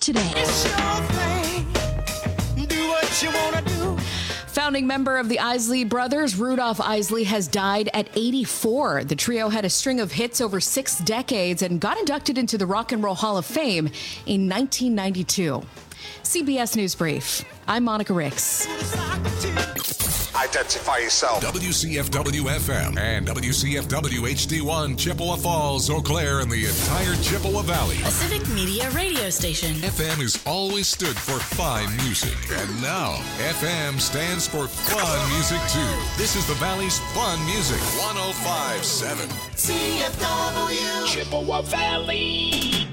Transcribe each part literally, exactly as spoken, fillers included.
today. It's your thing. Do what you want to do. Founding member of the Isley Brothers, Rudolph Isley, has died at eighty-four. The trio had a string of hits over six decades and got inducted into the Rock and Roll Hall of Fame in nineteen ninety-two. C B S News Brief. I'm Monica Ricks. Identify yourself. W C F W F M and W C F W H D one, Chippewa Falls, Eau Claire, and the entire Chippewa Valley. A Civic Media radio station. F M has always stood for fine music. And now, F M stands for fun music, too. This is the Valley's fun music. one oh five point seven. C F W. Chippewa Valley.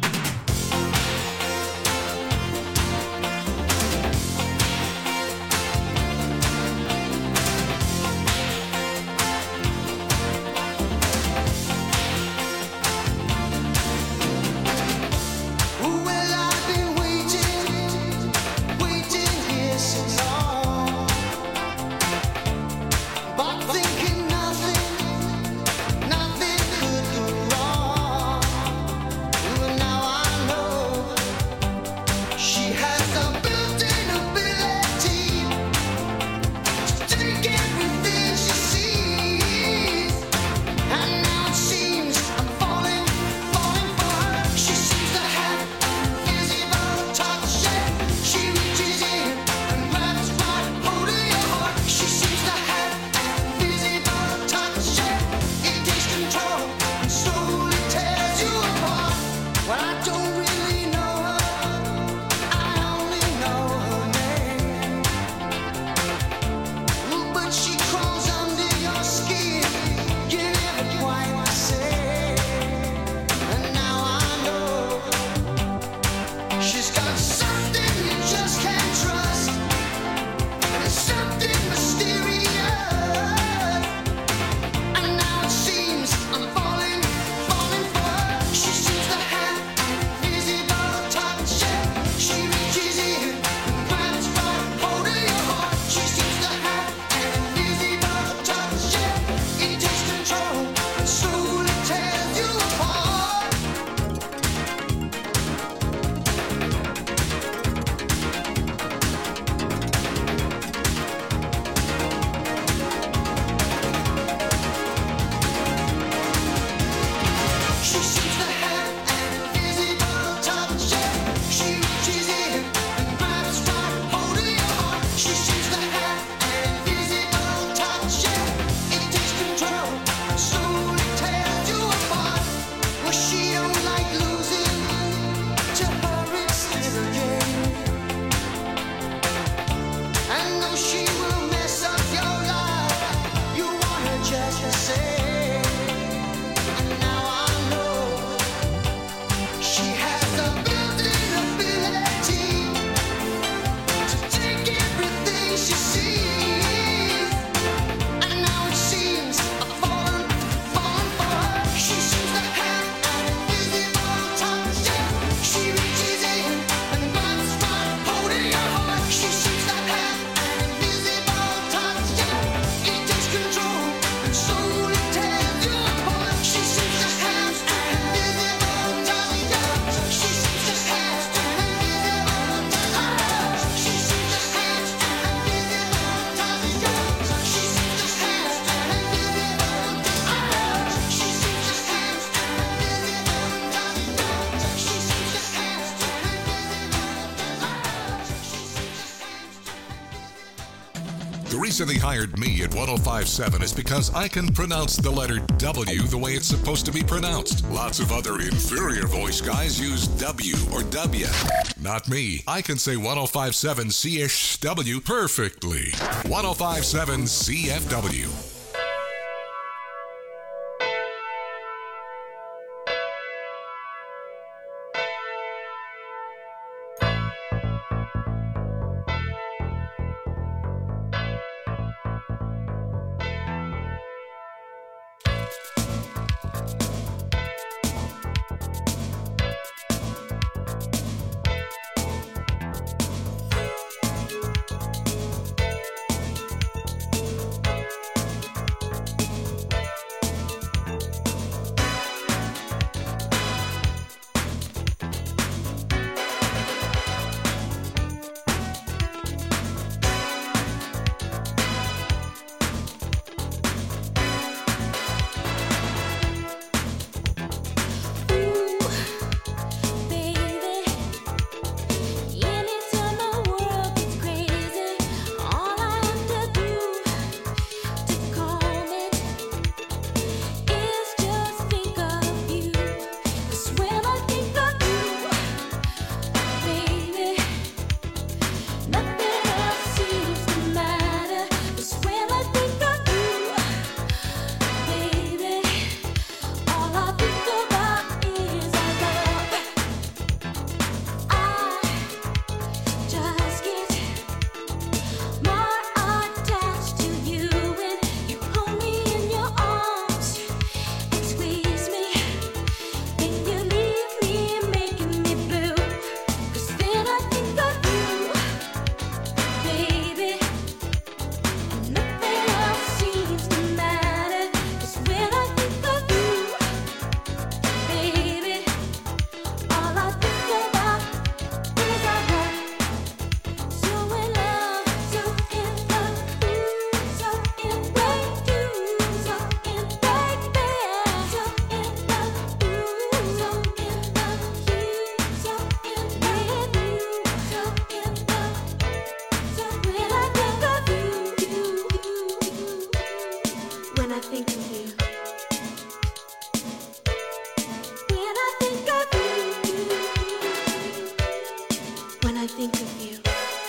The reason they hired me at one oh five point seven is because I can pronounce the letter W the way it's supposed to be pronounced. Lots of other inferior voice guys use W or W. Not me. I can say one oh five point seven C H W perfectly. one oh five point seven C F W. when I think of you.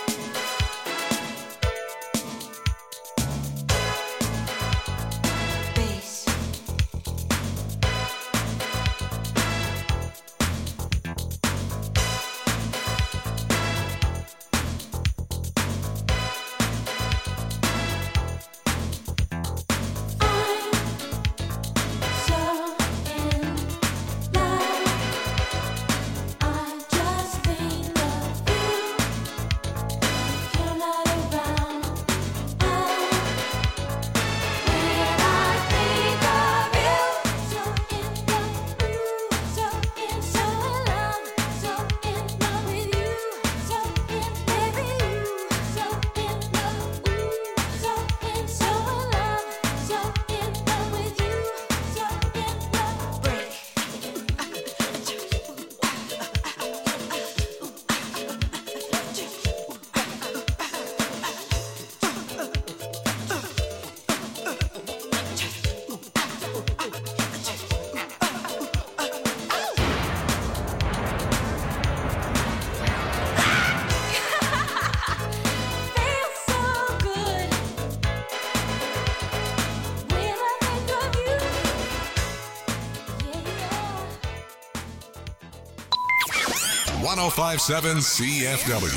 one oh five point seven C F W.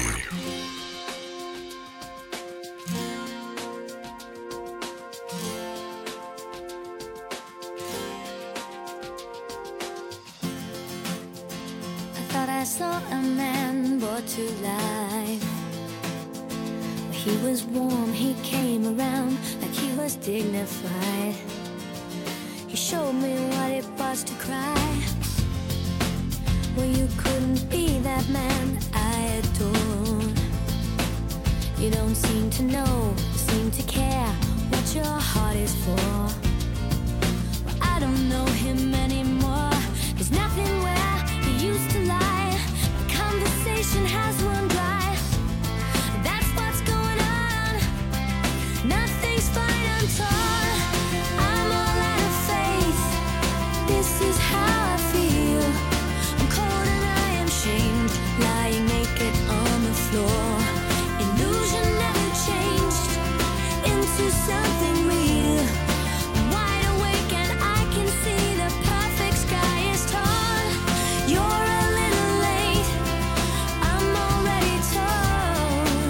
I saw a man brought to life. He was warm, he came around like he was dignified. He showed me what it was to cry. Well, you couldn't be that man I adored. You don't seem to know, seem to care what your heart is for. Well, I don't know him anymore. There's nothing where he used to lie. Conversation has run dry. That's what's going on. Nothing's fine, I'm torn. I'm all out of faith. This is how I feel. I'm cold and I am shamed, lying naked on the floor. Illusion never changed into something real. I'm wide awake and I can see the perfect sky is torn. You're a little late. I'm already torn.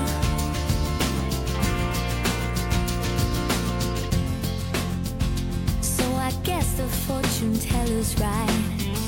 So I guess the fortune teller's right.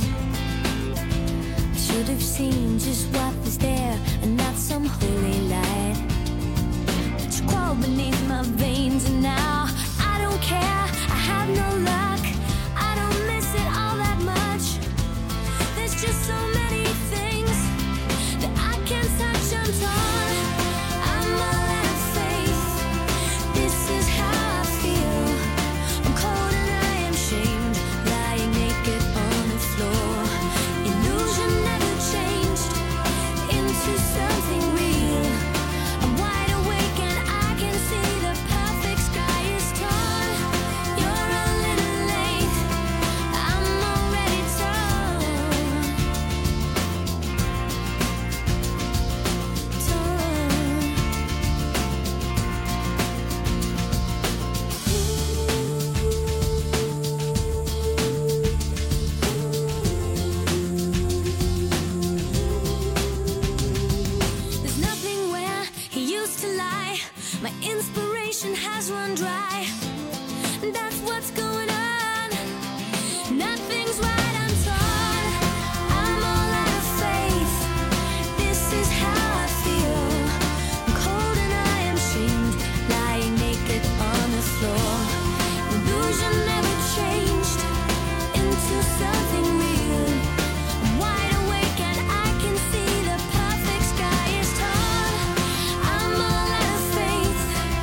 I should have seen just what was there and not some holy light. But you crawl beneath my veins and now I don't care. I have no luck. I don't miss it all that much. There's just so many things that I can't touch. I'm torn. I'm all out of faith. This is how I feel. I'm cold and I am shamed, lying naked on the floor. Illusion never changed into something real. I'm wide awake and I can see the perfect sky is torn. You're a little late. I'm already torn. There's nothing where he used to lie. My inspiration has run dry. That's what's going on. Nothing's right, I'm torn. I'm all out of faith. This is how I feel. I'm cold and I am shamed, lying naked on the floor. Illusion never changed into something real. I'm wide awake and I can see the perfect sky is torn. I'm all out of faith.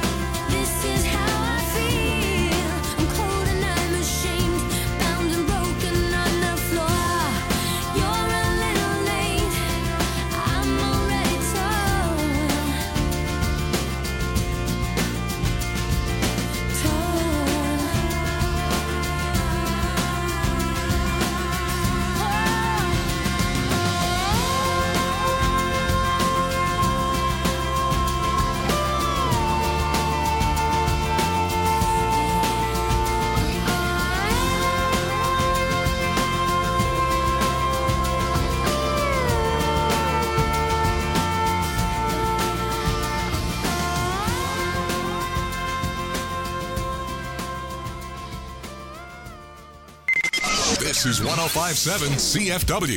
This is one oh five point seven C F W.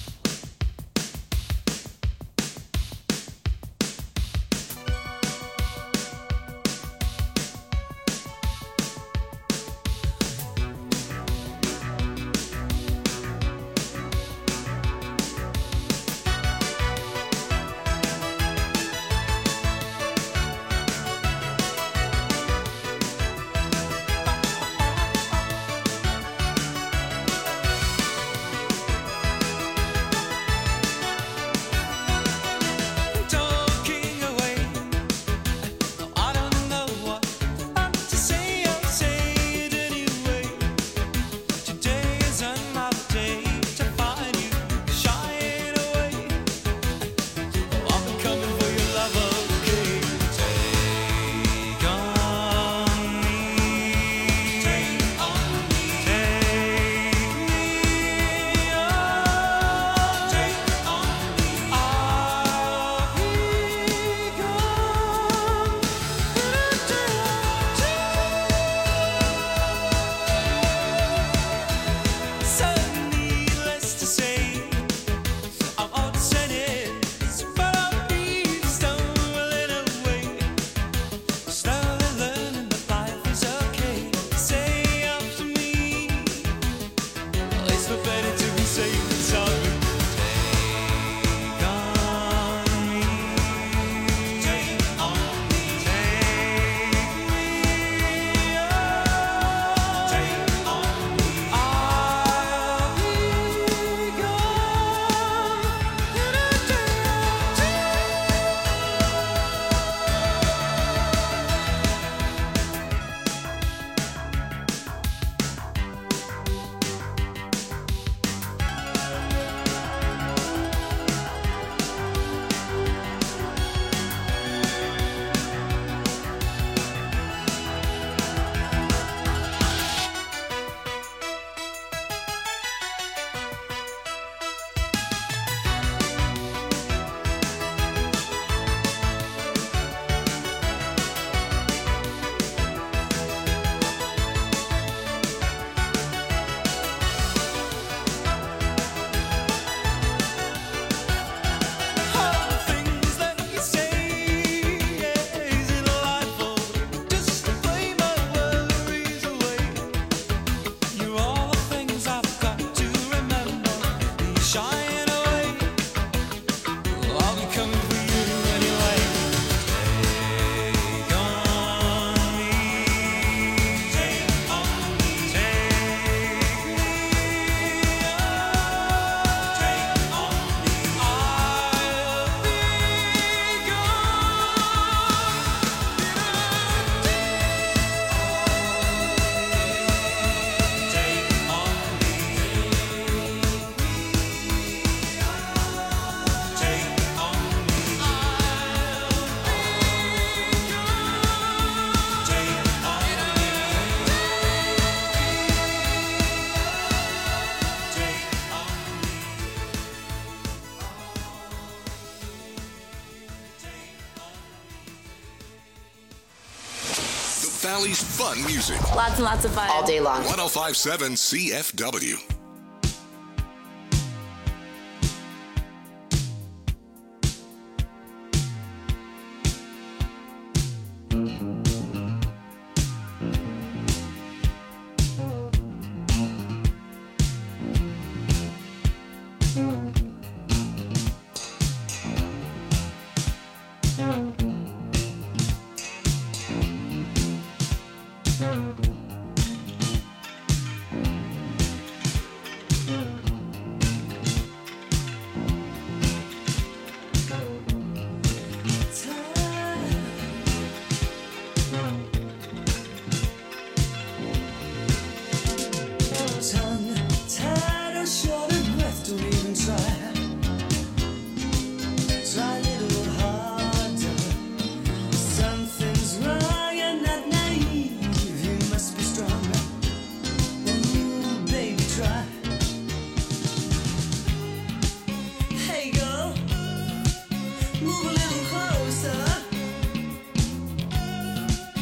Valley's fun music. Lots and lots of fun. All day long. one oh five point seven C F W.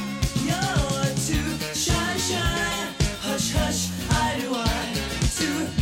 Hush, hush, eye to eye, to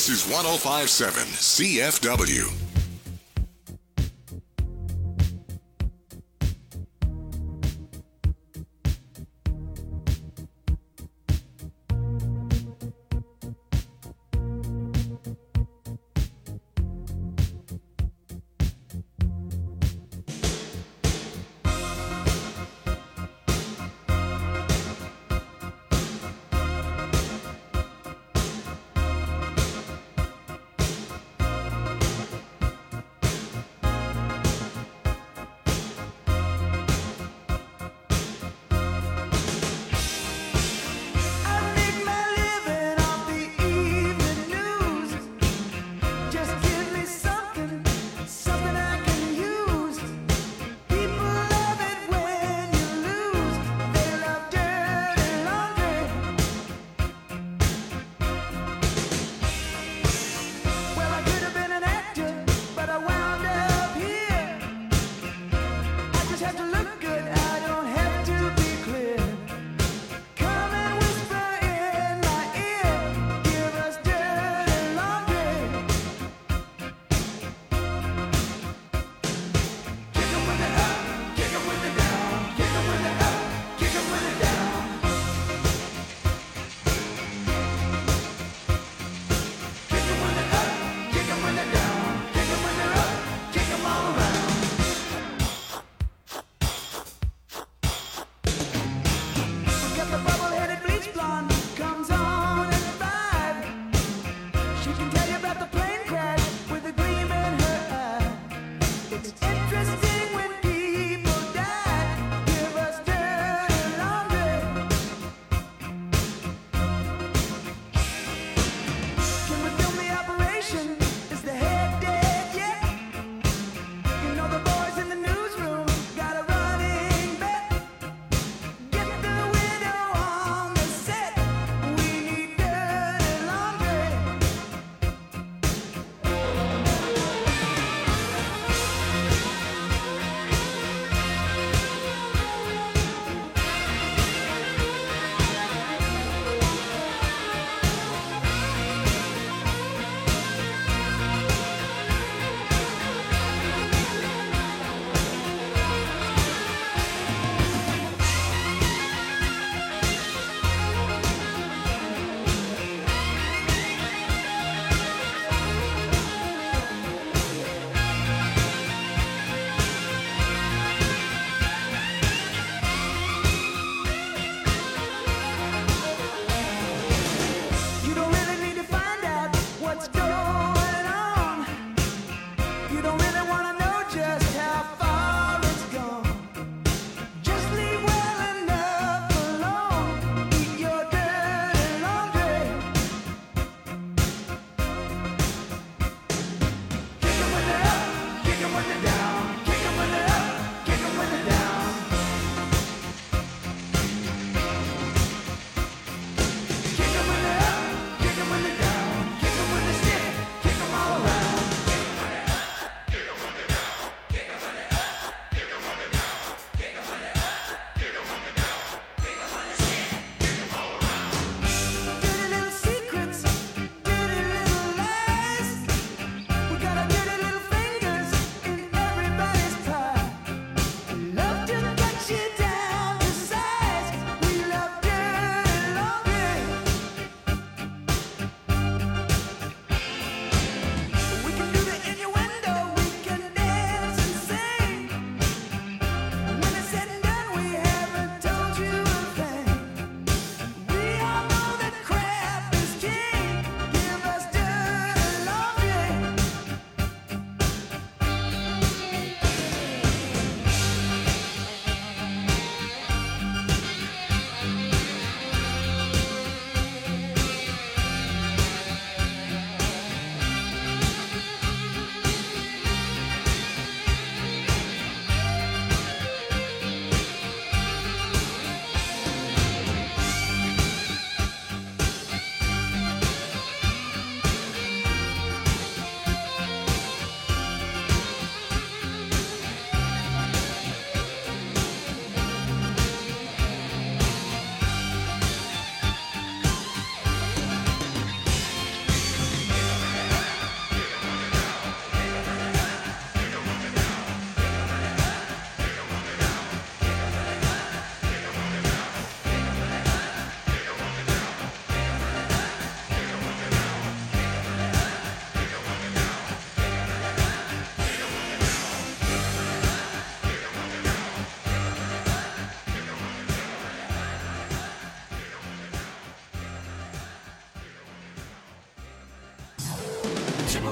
This is one oh five point seven C F W.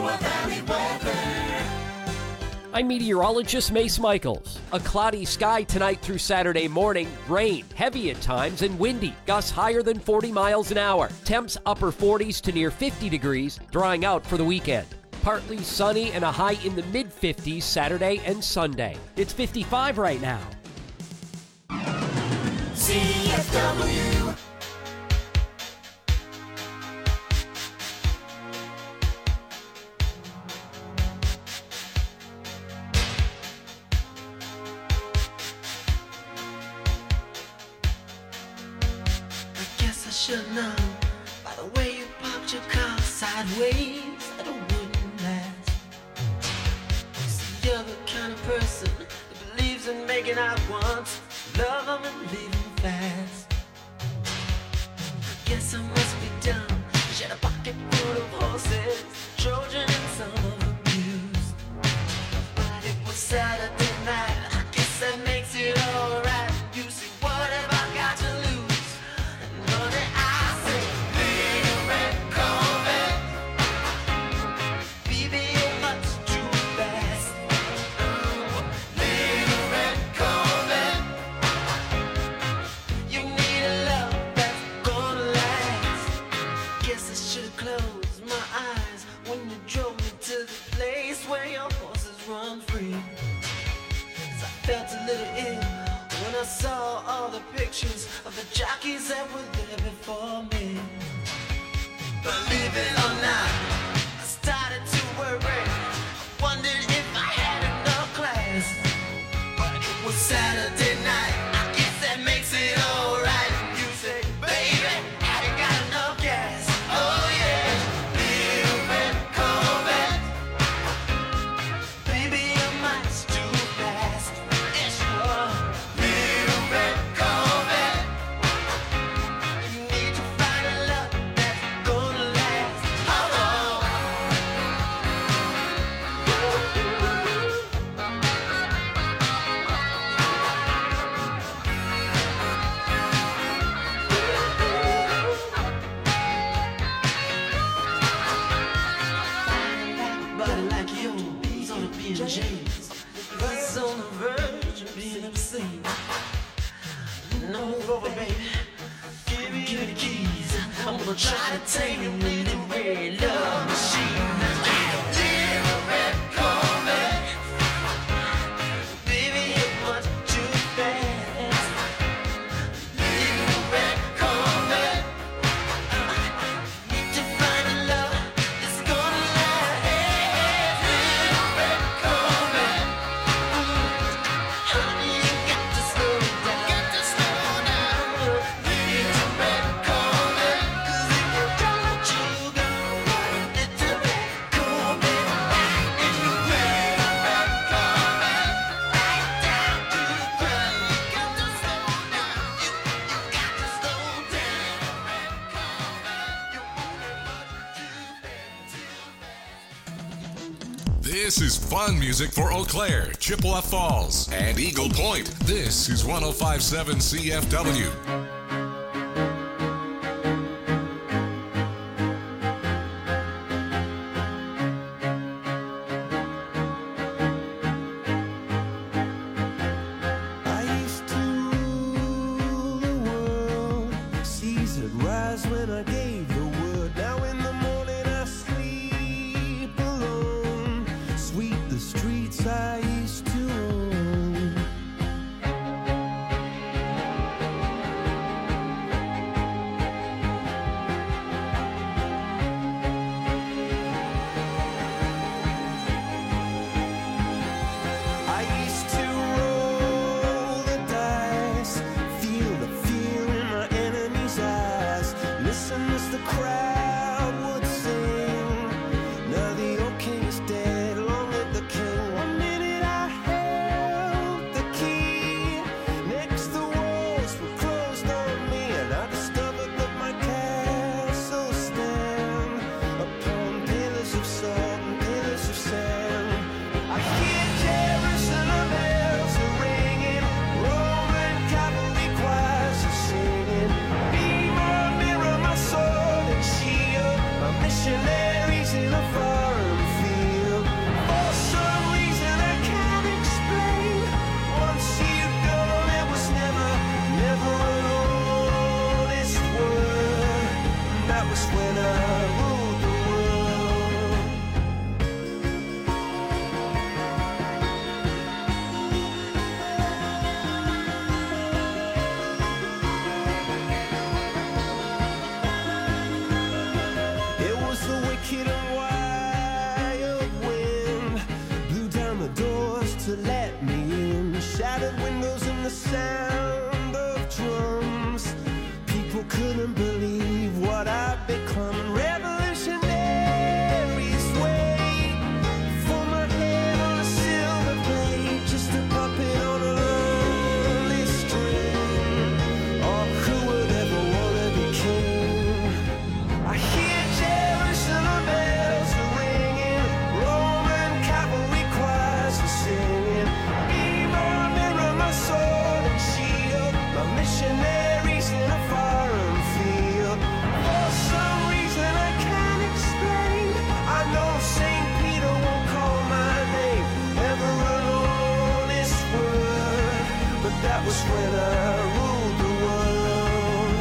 Chippewa Valley weather. I'm meteorologist Mace Michaels. A cloudy sky tonight through Saturday morning. Rain, heavy at times and windy. Gusts higher than forty miles an hour. Temps upper forties to near fifty degrees, drying out for the weekend. Partly sunny and a high in the mid-fifties Saturday and Sunday. It's fifty-five right now. C F W. Should know by the way you parked your car sideways that it wouldn't last. See, you're the kind of person that believes in making out once, love them and leave them fast. I guess I must be dumb. She had a pocket full of horses, Trojan and some of abuse. But it was Saturday night. I guess that makes it alright. You see, what have I got to lose? I saw all the pictures of the jockeys that were there before me. Believe it or not, I started to worry. I wondered if I had enough class. But it was Saturday night. I guess that makes it alright. You say, baby, have you got enough gas? Oh yeah, little red Corvette. Baby, your mind's too fast. It's sure. He's on the verge of being obscene. No, move over, baby. Give me, give me the keys. I'm gonna try to take him in the red love machine. Little red Corvette. Baby, you're much too fast. Little red Corvette. Need to find a love that's gonna last. Little red Corvette. Honey, you got to slow down. Got to slow down. Little red Corvette. 'Cause if you don't, you go. Little red Corvette. If you red, red Corvette. Right down to the ground. You got to slow down. You, you got to slow down. Red Corvette. You're only much too fast. This is fun music for Eau Claire, Chippewa Falls, and Eagle Point. This is one oh five point seven C F W. I used to rule the world. Seas would rise when I gave the word. Now in the morning I sleep alone. Sweep the streets I used to own. I used to roll the dice, feel the fear in my enemy's eyes. Listen as the crowd would sing. Now the old king is dead, long live the king. One minute I held the key, next the walls were closed on me, and I discovered that my castle stand upon pillars of salt and pillars of sand. I hear Jerusalem bells are ringing, Roman cavalry choirs are singing. Be my mirror, my sword and shield, my missionaries in a foreign sound of drums. People couldn't believe what I'd become. Revolutionaries wait for my head on a silver plate, just a puppet on a lonely string. Oh, who would ever want to be king? I hear Jerusalem bells are ringing, Roman cavalry choirs are singing. Mirror, mirror, my sword and shield, my missionaries in a foreign field. For some reason I can't explain, I know Saint Peter won't call my name ever alone this word, but that was when I ruled the world.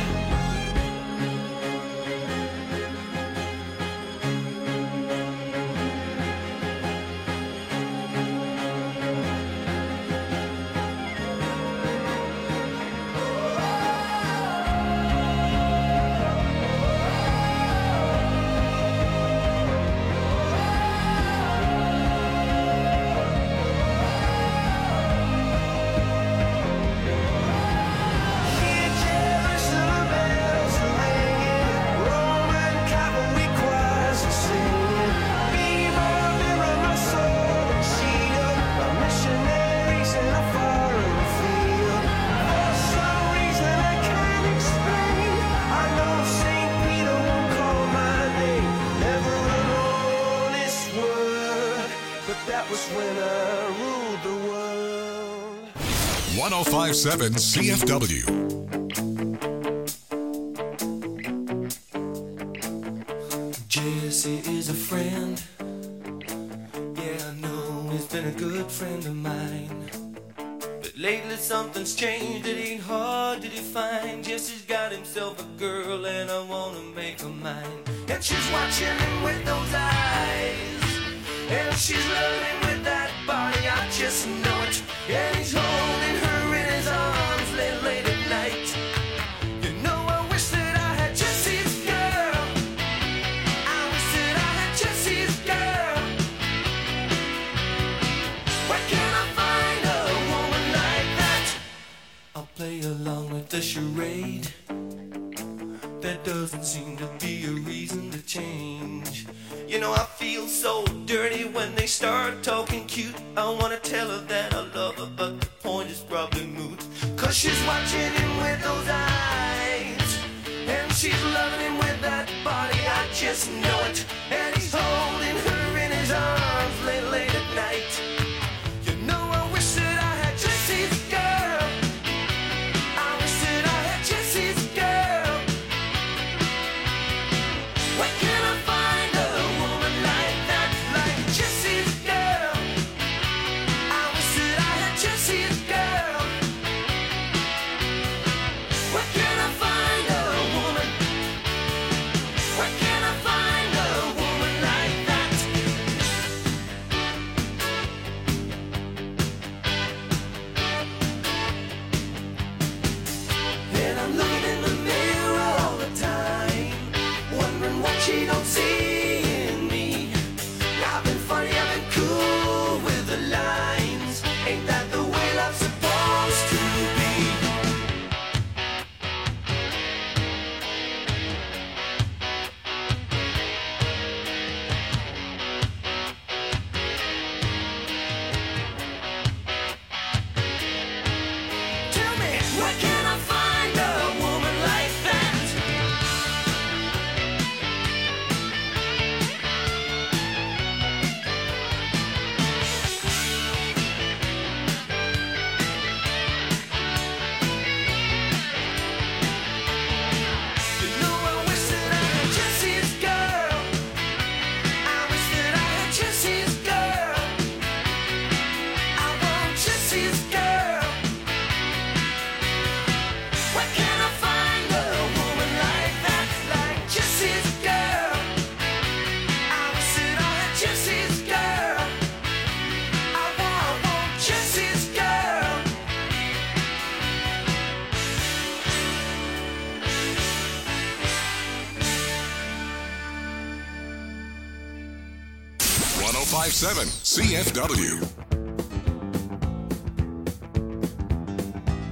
Hear Jerusalem bells are ringing, Roman cavalry choirs are singing. Mirror, mirror, my sword and shield, my missionaries in a foreign field. For some reason I can't explain, I know Saint Peter won't call my name ever an honest word, but that was when I ruled the world. one oh five point seven C F W. Jesse is a friend. Yeah, I know he's been a good friend of mine. But lately something's changed. It ain't hard to define. Jesse's got himself a girl and I wanna make her mine. And she's watching him with those eyes, and she's loving him with that body, I just know it. And he's holding her in his arms late, late at night. You know I wish that I had Jesse's girl. I wish that I had Jesse's girl. Where can I find a woman like that? I'll play along with the charade. There doesn't seem to be a reason to change. You know I feel so dirty when they start talking cute. I wanna tell her that I love her, but the point is probably moot. Cause she's watching him with those eyes, and she's loving him with that body, I just know it. And he's holding her in his arms late, late at night. You know I wish that I had Jesse's girl. I wish that I had Jesse's girl. Where can I find a woman like that, like Jesse's girl? I wish that I had Jesse's girl. Where can I find a woman? Where can I find a woman like that? And I'm looking in the mirror all the time, wondering what she don't see in me. I've been funny, I've been cool with the lines. Ain't that the way love's supposed to be? Tell me, where can I find a woman like that? You know I wish that I had Jesse's girl. I wish that I had Jesse's girl. I want Jesse's girl. Where can I find a woman like that, like Jesse's girl? I wish that I had Jesse's girl. I want, I want Jesse's girl. one oh five point seven C F W.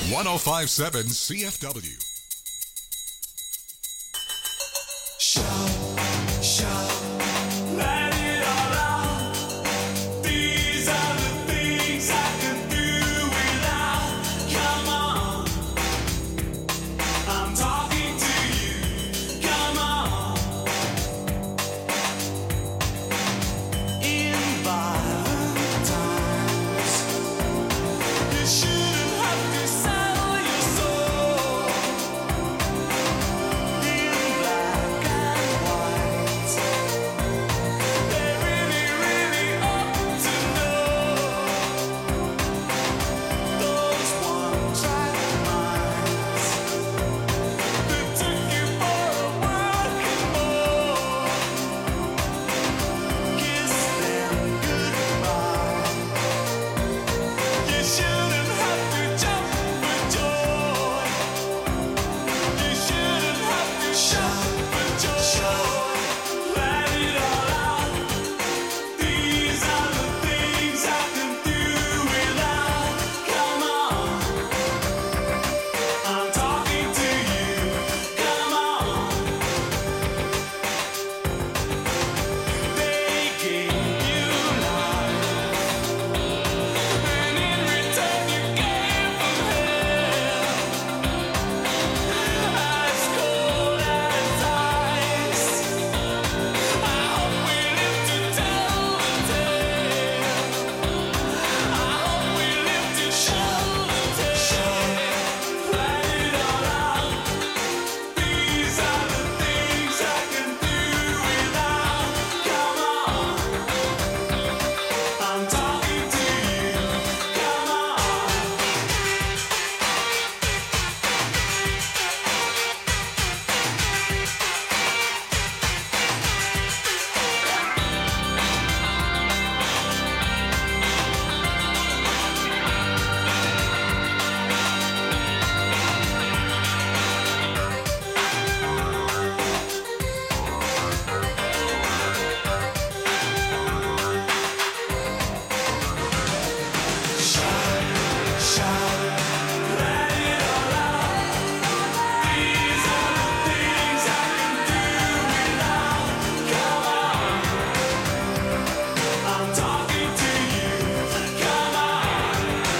one oh five point seven C F W. Shout, shout, let it all out. These are the things I can do without. Come on, I'm talking to you. Come on. In violent times, you shouldn't have to sell your soul. In black and white, they really, really ought to know. Those one-track minds that took you for a working boy. Kiss them goodbye. You shouldn't have to jump for joy. You shouldn't have to shout for joy. Let it all out. These are the things I can do without. Come on, I'm talking to you. Come on. They gave you life, and in return you gave them hell. As cold as ice. I hope we live to tell the tale. I hope we live to show the tale. Let it all out. These are the things I can do without. Come on, I'm talking to you. Come on. Shout, shout, let it all out. These are the things I can do without. Come on, I'm talking to you. Come on.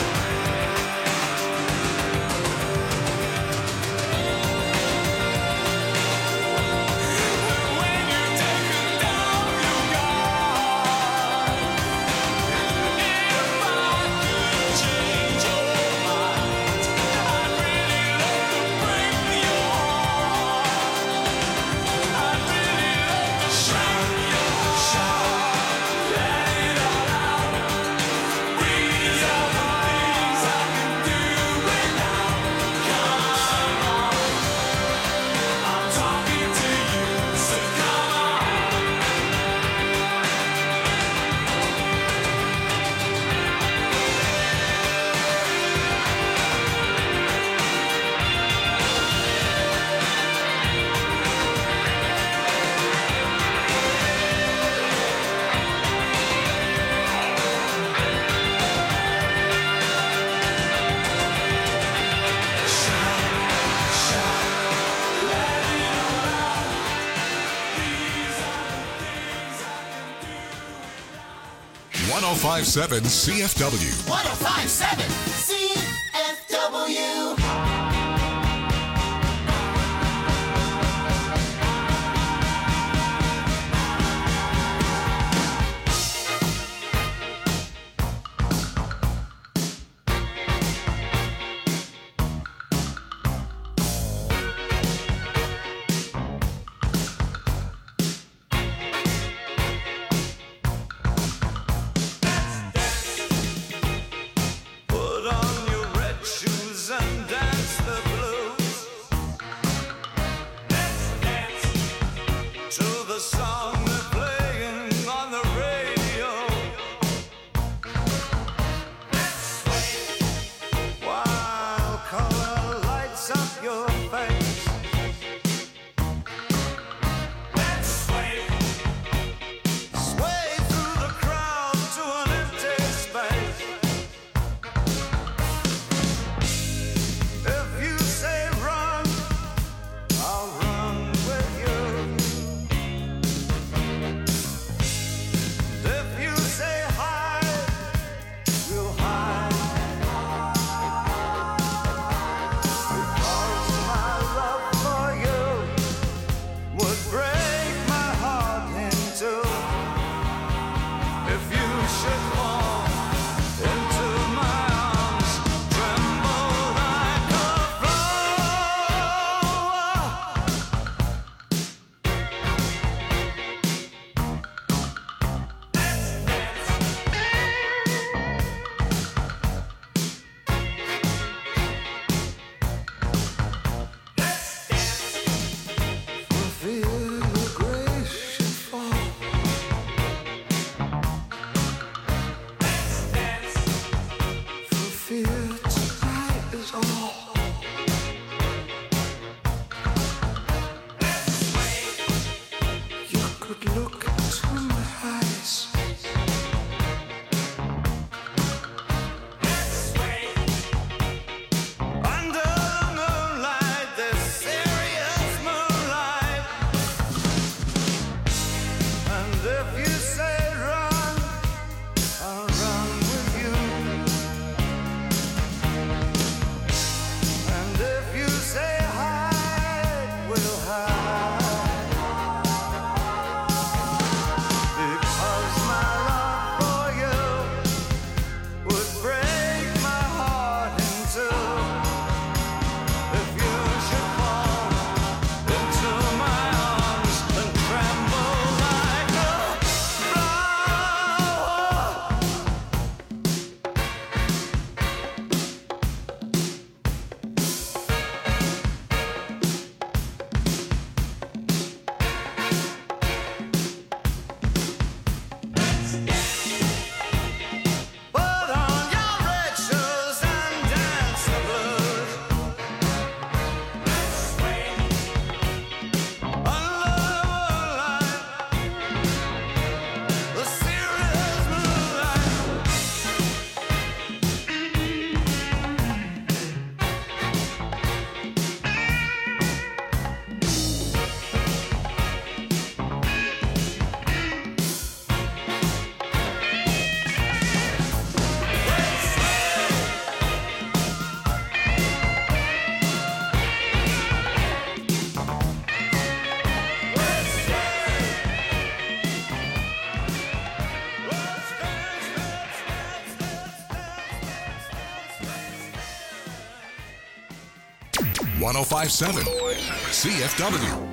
When you take down your guard, if I could change your mind, I'd really love to break your heart. I'd really love to shout your shout. Let it all out. These are the things I can do without. Come on, I'm talking to you, so come on. one oh five point seven C F W. one oh five point seven C F W. Put one oh five point seven C F W.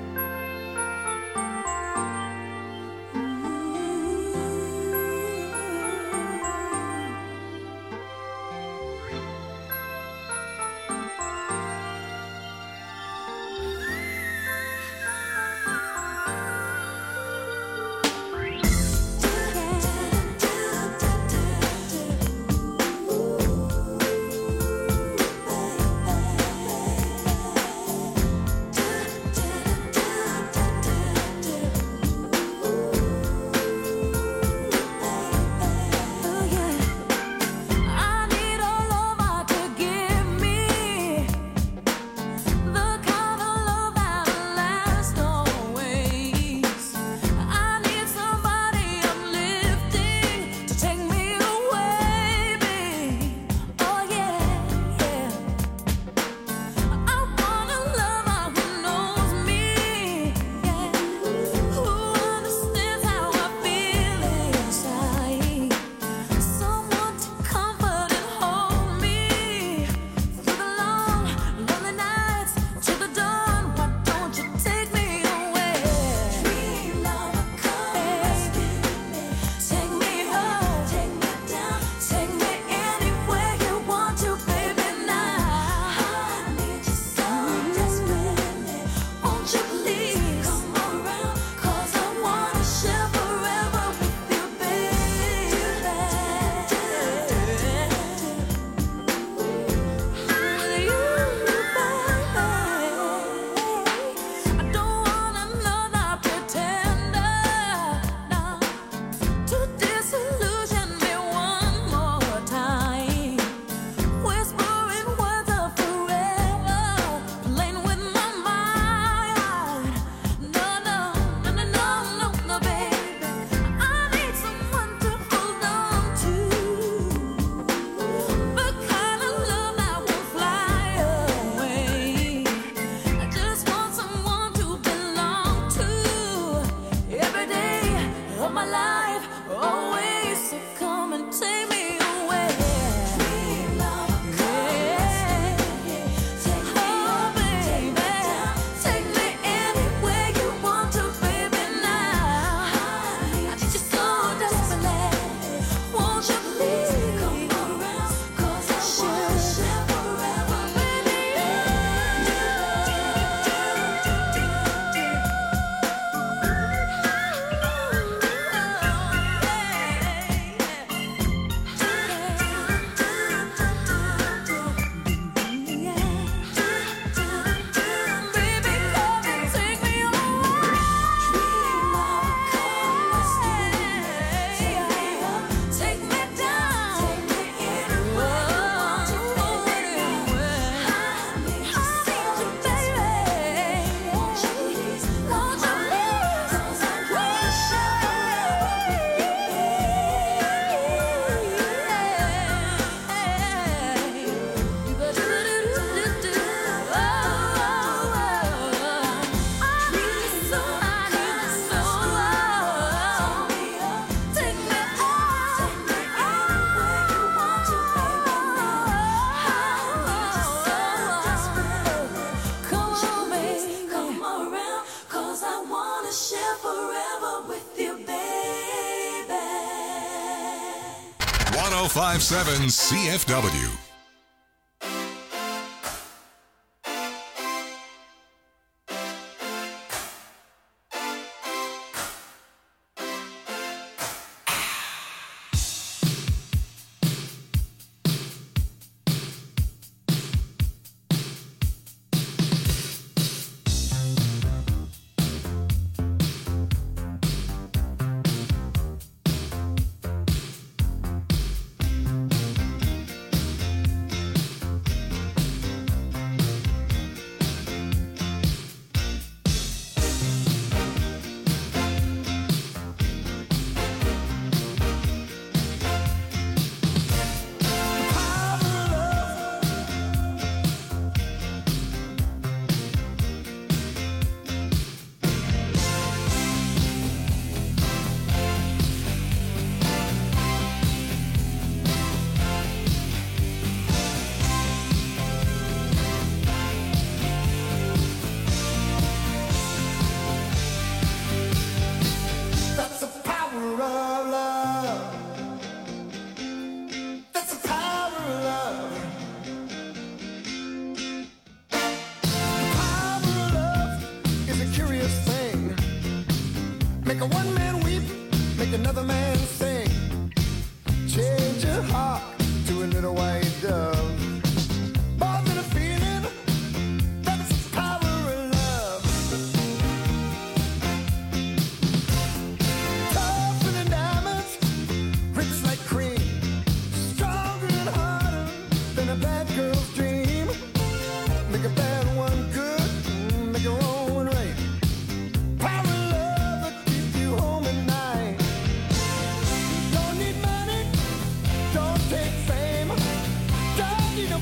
one oh five point seven C F W.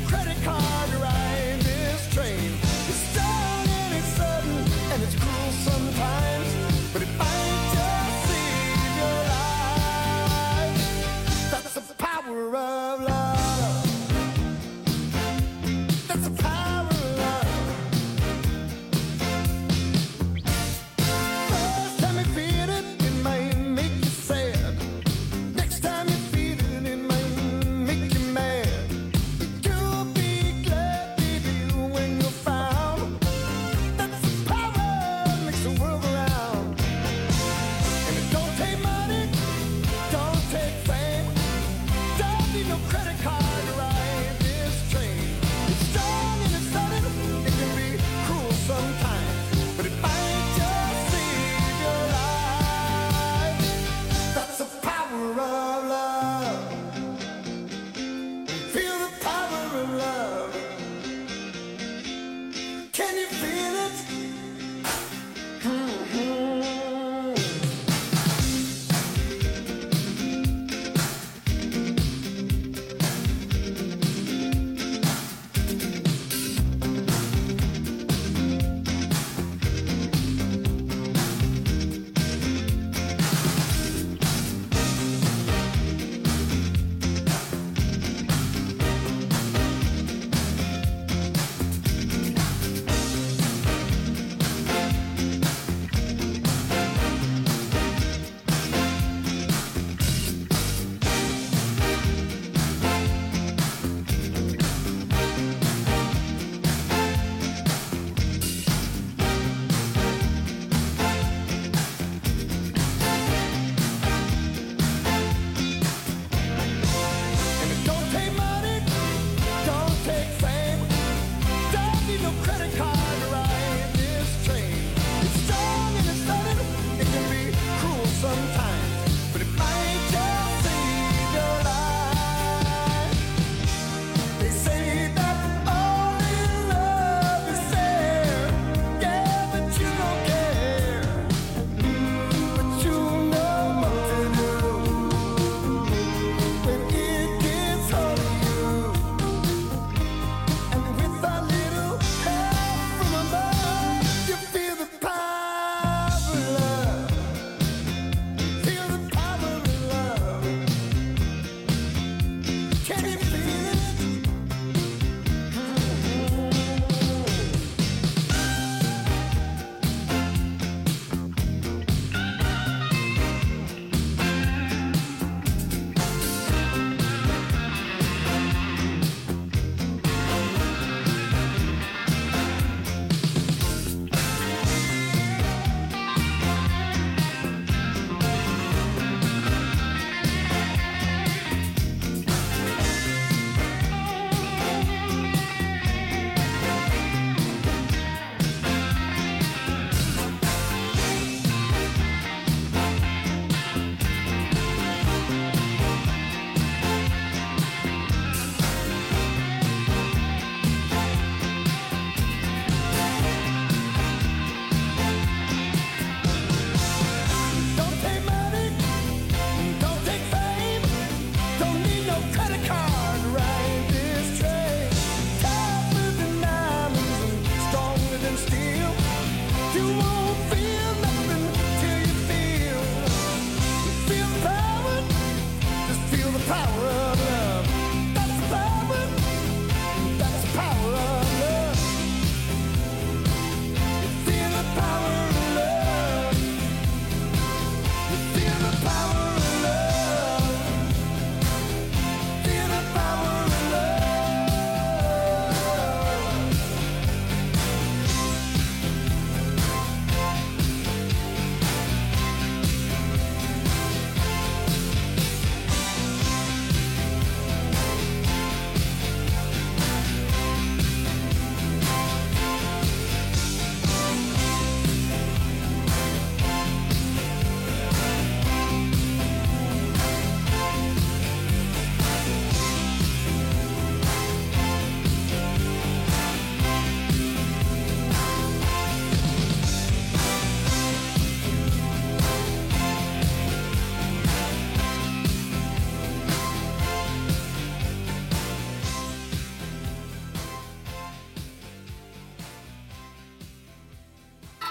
credit card to ride this train. It's strong and it's sudden and it's cruel sometimes, but it might just save your life. That's the power of love. That's the power of love. First time you feel it, it might make you sad. Next time you feel it, it might make you mad. You'll be glad, baby, when you're found. That's the power that makes the world go round.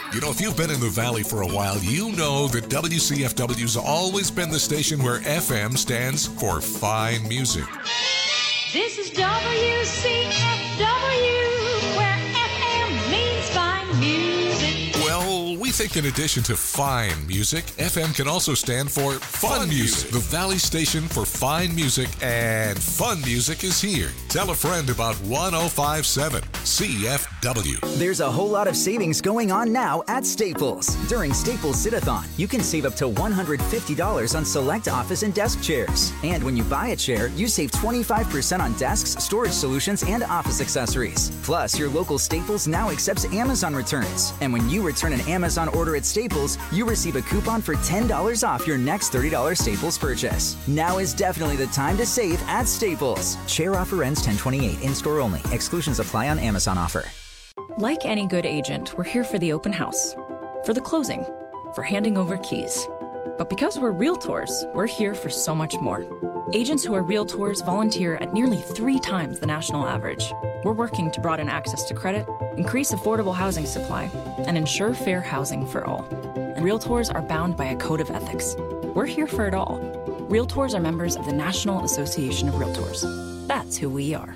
You know, if you've been in the Valley for a while, you know that W C F W's always been the station where F M stands for fine music. This is W C F W, where F M means fine music. Well, we think in addition to fine music, F M can also stand for fun, fun music. music. The Valley station for fine music and fun music is here. Tell a friend about one oh five point seven C F W. There's a whole lot of savings going on now at Staples. During Staples Sit-a-thon, you can save up to one hundred fifty dollars on select office and desk chairs. And when you buy a chair, you save twenty-five percent on desks, storage solutions, and office accessories. Plus, your local Staples now accepts Amazon returns. And when you return an Amazon order at Staples, you receive a coupon for ten dollars off your next thirty dollars Staples purchase. Now is definitely the time to save at Staples. Chair offer ends ten twenty-eight, in-store only. Exclusions apply on Amazon offer. Like any good agent, we're here for the open house, for the closing, for handing over keys. But because we're realtors, we're here for so much more. Agents who are realtors volunteer at nearly three times the national average. We're working to broaden access to credit, increase affordable housing supply, and ensure fair housing for all. And realtors are bound by a code of ethics. We're here for it all. Realtors are members of the National Association of Realtors. That's who we are.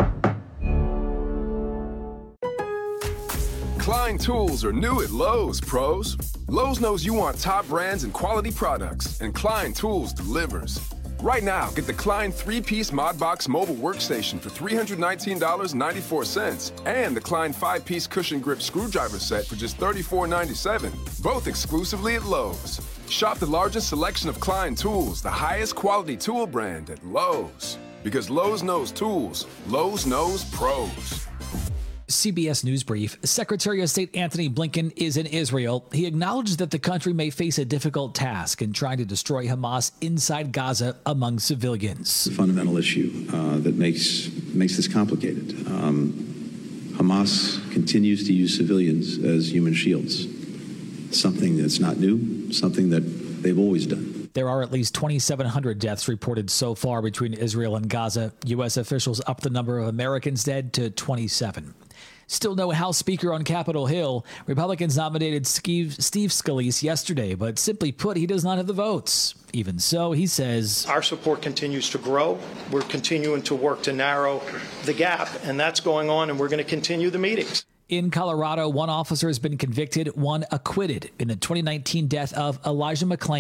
Klein Tools are new at Lowe's, pros. Lowe's knows you want top brands and quality products, and Klein Tools delivers. Right now, get the Klein three-piece ModBox mobile workstation for three hundred nineteen dollars and ninety-four cents and the Klein five-piece cushion grip screwdriver set for just thirty-four ninety-seven, both exclusively at Lowe's. Shop the largest selection of Klein Tools, the highest quality tool brand at Lowe's. Because Lowe's knows tools, Lowe's knows pros. C B S News Brief. Secretary of State Antony Blinken is in Israel. He acknowledged that the country may face a difficult task in trying to destroy Hamas inside Gaza among civilians. The fundamental issue uh, that makes makes this complicated. Um, Hamas continues to use civilians as human shields. Something that's not new, something that they've always done. There are at least twenty-seven hundred deaths reported so far between Israel and Gaza. U S officials upped the number of Americans dead to twenty-seven. Still no House Speaker on Capitol Hill. Republicans nominated Steve, Steve Scalise yesterday, but simply put, he does not have the votes. Even so, he says, our support continues to grow. We're continuing to work to narrow the gap, and that's going on, and we're going to continue the meetings. In Colorado, one officer has been convicted, one acquitted in the twenty nineteen death of Elijah McClain.